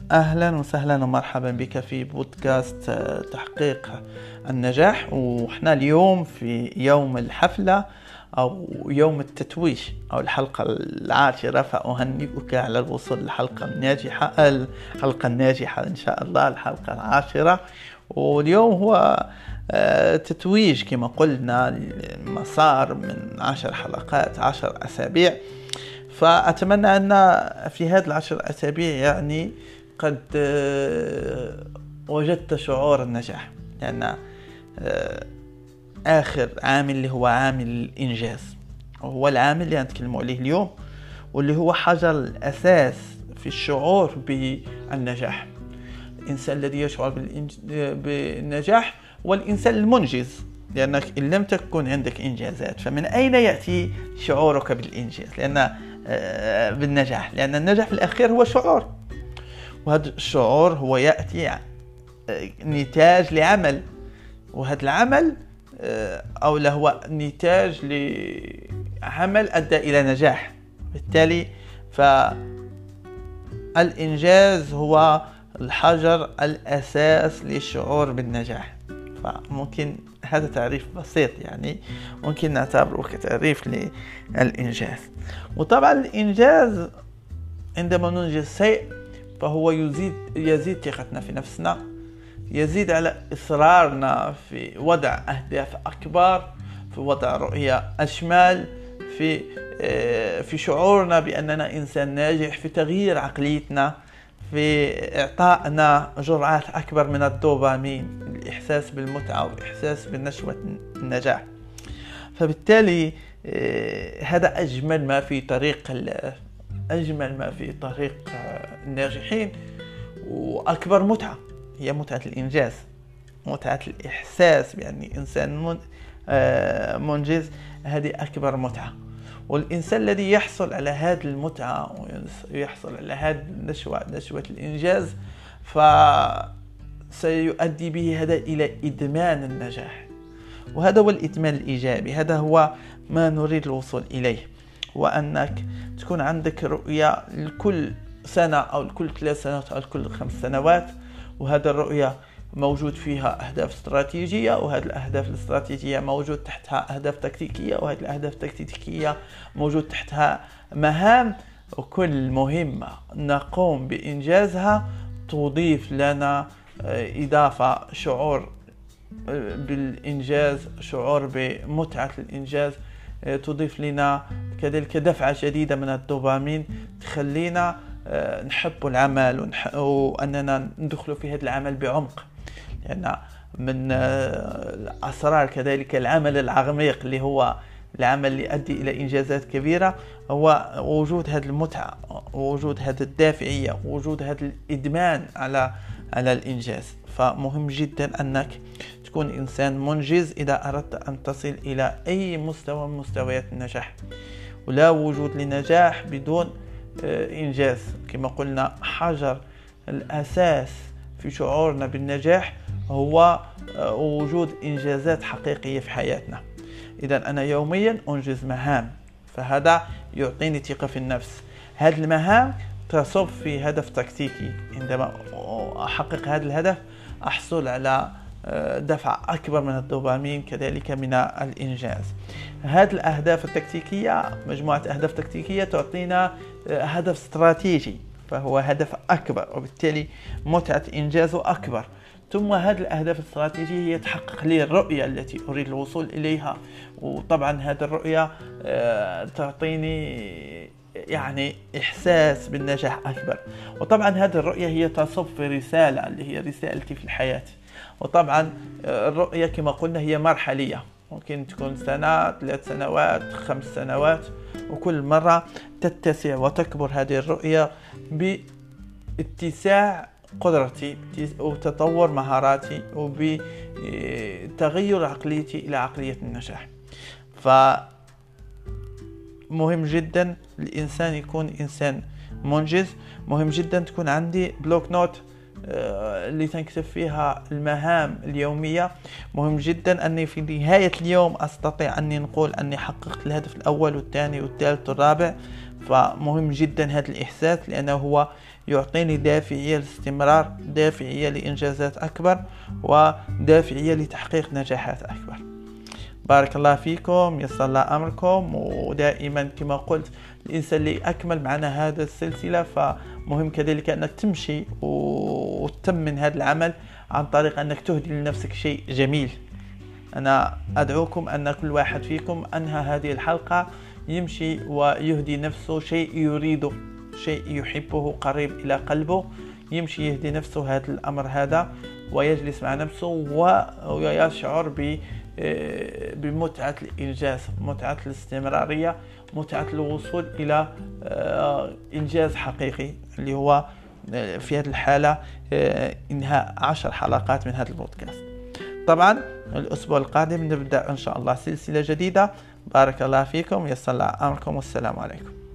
أهلا وسهلا ومرحبا بك في بودكاست تحقيق النجاح. وإحنا اليوم في يوم الحفلة أو يوم التتويج أو الحلقة 10، فأهنئك على الوصول للحلقة الناجحة إن شاء الله، الحلقة 10. واليوم هو تتويج كما قلنا مسار من 10 حلقات، 10 أسابيع. فأتمنى أن في هذه 10 أسابيع يعني قد وجدت شعور النجاح، لأن آخر عامل اللي هو عامل الإنجاز وهو العامل اللي نتكلم عليه اليوم، واللي هو حجر الأساس في الشعور بالنجاح. الإنسان الذي يشعر بالنجاح هو الإنسان المنجز، لأنك إن لم تكن عندك إنجازات فمن أين يأتي شعورك بالإنجاز؟ بالنجاح، لأن النجاح في الأخير هو شعور، وهذا الشعور هو يأتي نتاج لعمل، وهذا العمل أو هو نتاج لعمل أدى إلى نجاح. بالتالي فالإنجاز هو الحجر الأساس للشعور بالنجاح. فممكن هذا تعريف بسيط، يعني ممكن نعتبره كتعريف للإنجاز. وطبعا الإنجاز عندما ننجز شيء فهو يزيد ثقتنا في نفسنا، يزيد على إصرارنا في وضع أهداف أكبر، في وضع رؤية أشمل، في شعورنا بأننا إنسان ناجح، في تغيير عقليتنا، في إعطائنا جرعات أكبر من الدوبامين، الإحساس بالمتعة والإحساس بالنشوة النجاح. فبالتالي هذا أجمل ما في طريق الناجحين، وأكبر متعة هي متعة الإنجاز، متعة الإحساس بأن إنسان منجز. هذه أكبر متعة، والإنسان الذي يحصل على هذه المتعة ويحصل على هذه نشوة الإنجاز فسيؤدي به هذا إلى إدمان النجاح، وهذا هو الإدمان الإيجابي. هذا هو ما نريد الوصول إليه، وأنك تكون عندك رؤية لكل سنة أو لكل 3 سنوات أو لكل 5 سنوات، وهذا الرؤية موجود فيها أهداف استراتيجية، وهذه الأهداف الاستراتيجية موجود تحتها أهداف تكتيكية، وهذه الأهداف التكتيكية موجود تحتها مهام، وكل مهمة نقوم بإنجازها تضيف لنا إضافة شعور بالإنجاز، شعور بمتعة الإنجاز، تضيف لنا كذلك دفعة جديدة من الدوبامين تخلينا نحب العمل وأننا ندخل في هذا العمل بعمق. لأن من الأسرار كذلك العمل العميق اللي هو العمل اللي يؤدي إلى إنجازات كبيرة هو وجود هذه المتعة، ووجود هذه الدافعية، ووجود هذا الإدمان على الإنجاز. فمهم جدا أنك تكون إنسان منجز إذا أردت أن تصل إلى أي مستوى من مستويات النجاح. ولا وجود لنجاح بدون إنجاز. كما قلنا حجر الأساس في شعورنا بالنجاح هو وجود إنجازات حقيقية في حياتنا. إذا أنا يوميا أنجز مهام، فهذا يعطيني ثقة في النفس. هذه المهام تصب في هدف تكتيكي، عندما أحقق هذا الهدف أحصل على دفع أكبر من الدوبامين كذلك من الإنجاز. هذه الأهداف التكتيكية، مجموعة أهداف تكتيكية تعطينا هدف استراتيجي، فهو هدف أكبر، وبالتالي متعة إنجازه أكبر. ثم هذه الأهداف الاستراتيجية هي تحقق لي الرؤية التي أريد الوصول إليها، وطبعا هذه الرؤية تعطيني يعني إحساس بالنجاح أكبر. وطبعا هذه الرؤية هي تصب في رسالة اللي هي رسالتي في الحياة. وطبعا الرؤية كما قلنا هي مرحلية، ممكن تكون 1 سنة، 3 سنوات، 5 سنوات، وكل مرة تتسع وتكبر هذه الرؤية باتساع قدرتي وتطور مهاراتي وبتغير عقليتي إلى عقلية النجاح. فمهم جدا الإنسان يكون إنسان منجز. مهم جدا تكون عندي بلوك نوت اللي تنكتب فيها المهام اليومية. مهم جدا أني في نهاية اليوم أستطيع أني نقول أني حققت الهدف الأول والثاني والثالث والرابع. فمهم جدا هذا الإحساس، لأنه هو يعطيني دافعية للاستمرار، دافعية لإنجازات أكبر، ودافعية لتحقيق نجاحات أكبر. بارك الله فيكم، يسر الله أمركم. ودائما كما قلت الإنسان اللي أكمل معنا هذا السلسلة، فمهم كذلك أنك تمشي وتتمن هذا العمل عن طريق أنك تهدي لنفسك شيء جميل. أنا أدعوكم أن كل واحد فيكم أنهى هذه الحلقة يمشي ويهدي نفسه شيء يريده، شيء يحبه قريب إلى قلبه، يمشي يهدي نفسه هذا الأمر هذا، ويجلس مع نفسه ويشعر بمتعة الإنجاز، متعة الاستمرارية، متعة الوصول إلى إنجاز حقيقي، اللي هو في هذه الحالة إنهاء 10 حلقات من هذا البودكاست. طبعا الأسبوع القادم نبدأ إن شاء الله سلسلة جديدة. بارك الله فيكم، يسر الله أمركم، والسلام عليكم.